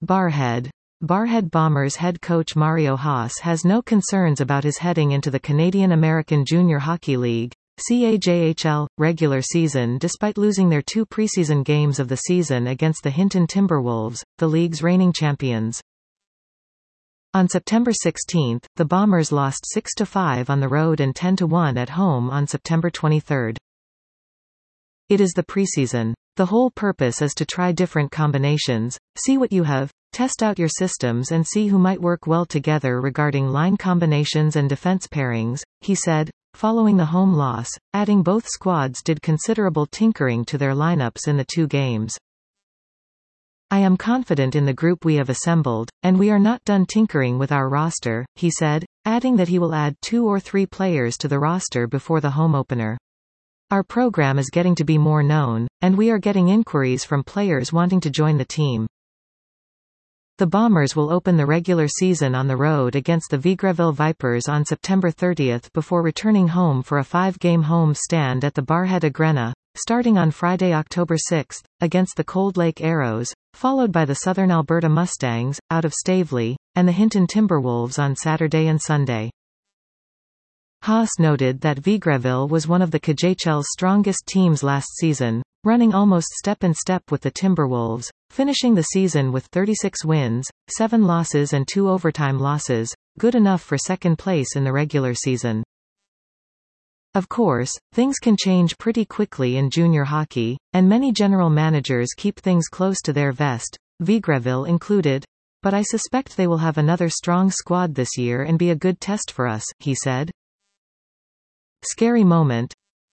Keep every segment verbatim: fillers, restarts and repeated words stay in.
Barrhead. Barrhead Bombers head coach Mario Haas has no concerns about his heading into the Canadian American Junior Hockey League C A J H L, regular season despite losing their two preseason games of the season against the Hinton Timberwolves, the league's reigning champions. On September sixteenth, the Bombers lost six to five on the road and ten to one at home on September twenty-third. It is the preseason. The whole purpose is to try different combinations, see what you have, test out your systems and see who might work well together regarding line combinations and defense pairings, he said, following the home loss, adding both squads did considerable tinkering to their lineups in the two games. I am confident in the group we have assembled, and we are not done tinkering with our roster, he said, adding that he will add two or three players to the roster before the home opener. Our program is getting to be more known, and we are getting inquiries from players wanting to join the team. The Bombers will open the regular season on the road against the Vegreville Vipers on September thirtieth before returning home for a five-game home stand at the Barrhead Agrena, starting on Friday, October sixth, against the Cold Lake Arrows, followed by the Southern Alberta Mustangs, out of Staveley, and the Hinton Timberwolves on Saturday and Sunday. Haas noted that Vegreville was one of the C J H L's strongest teams last season, running almost step-in-step with the Timberwolves, finishing the season with thirty-six wins, seven losses and two overtime losses, good enough for second place in the regular season. Of course, things can change pretty quickly in junior hockey, and many general managers keep things close to their vest, Vegreville included, but I suspect they will have another strong squad this year and be a good test for us, he said. Scary moment.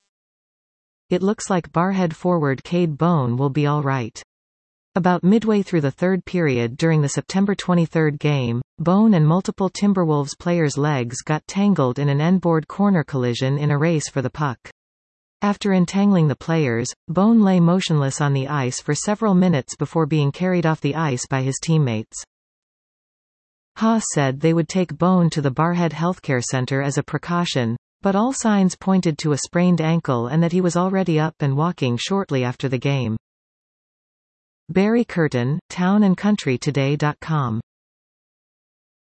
It looks like Barrhead forward Cade Bone will be all right. About midway through the third period during the September twenty-third game, Bone and multiple Timberwolves players' legs got tangled in an end-board corner collision in a race for the puck. After entangling the players, Bone lay motionless on the ice for several minutes before being carried off the ice by his teammates. Haas said they would take Bone to the Barrhead Healthcare Center as a precaution, but all signs pointed to a sprained ankle and that he was already up and walking shortly after the game. Barry Curtin, town and country today dot com